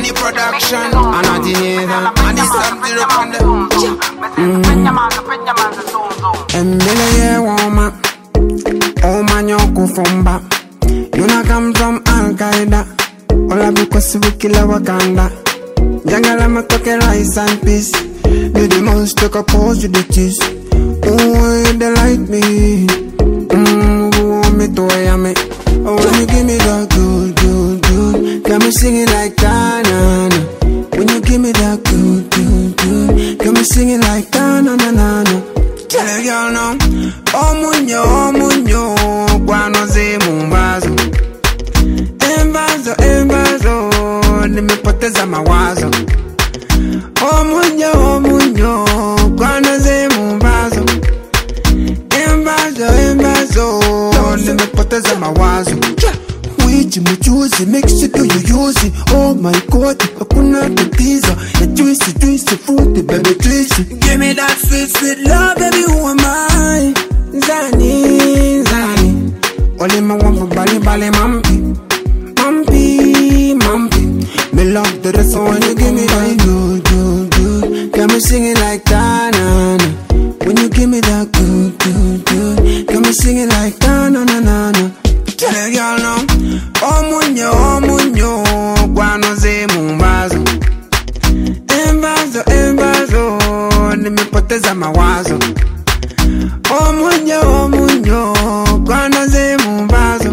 the production. And I did and it's something upon the Embele woman, oh man, you go from back. You not come from Al Qaeda, all I because we kill our Wakanda. Jungle, I'm a talking rice and peace. You the most take a pose, you the cheese. Oh, they like me. Want me to wear me. Oh, when you give me that good, good, good, got me singing like na-na-na. When you give me that good, good, good, got me singing like na-na-na-na. Tell a girl now, oh munyo, guano ze mumbazo. Embazo, nimepoteza mawazo. Oh munyo, guano ze mumbazo. Embazo, nimepoteza mawazo. Which mchuzi, mix it, do you use it? Oh my God, hakuna tatizo. Ya juicy, fruity, baby juicy. Give me that sweet love, baby, who am I? Zani. Only my one for Bali, mampi. Me love the rest, so when you give me that good, got me singing like na-na-na. When you give me that good, got me singing like na-na-na-na. Tell a girl now, oh munyo, guano ze mumbazo. Embazo, nimepoteza mawazo. Oh munyo, guano ze mumbazo.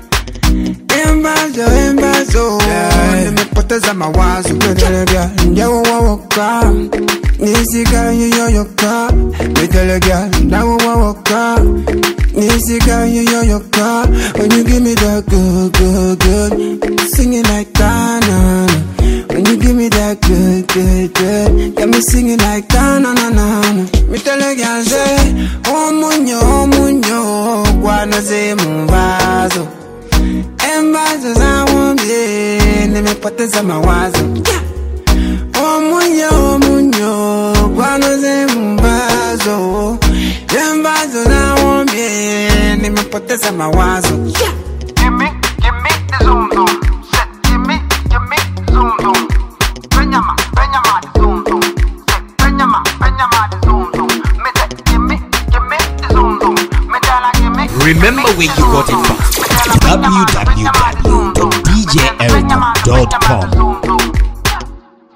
Embazo, nimepoteza mawazo. Njawo wawoka, nisika yoyoka. Metelega, njawo wawoka, nisika yoyoka. When you give me that good, singing like na-na-na. When you give me that good, got me singing like na-na-na-na. Metelega, say, oh munyo, guano ze mumbazo. Embazo za wambie, nimepoteza mawazo. Oh munyo, guano ze mumbazo. Embazo za wambie, nimepoteza mawazo. Give me the zoom. Set, give me the zoom. Benyama the zoom. Set, Benyama the zoom. Me say, give me the zoom. Me tell her, give me. Remember where you got it from. www.djerica.com